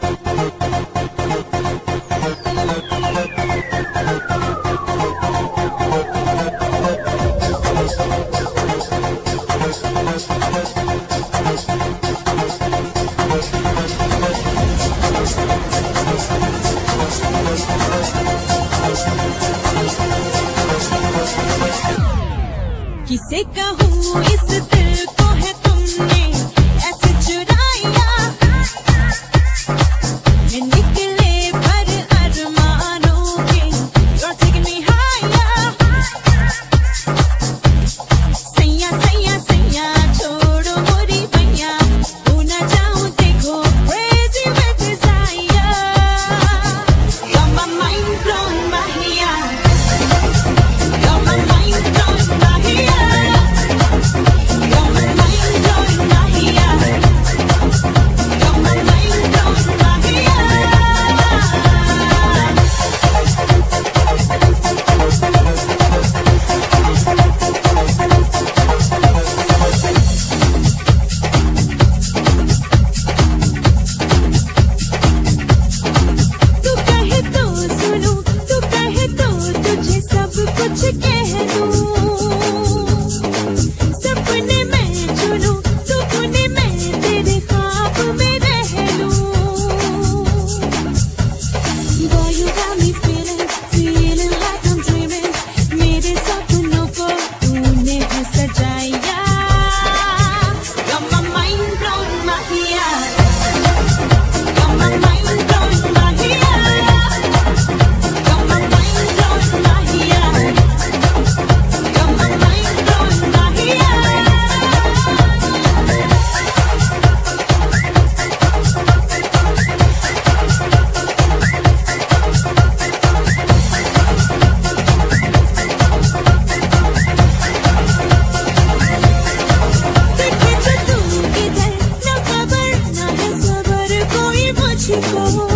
किसे कहूँ इस दिल को है तुमने ऐसे चुराया, निकले पर अरमानों के You're taking me higher। सैया सैया सैया छोड़ो मोरी भैया, तू ना जाऊँ देखो crazy with desire। You're my mind blown Mahia, you're my mind blown Mahia। Go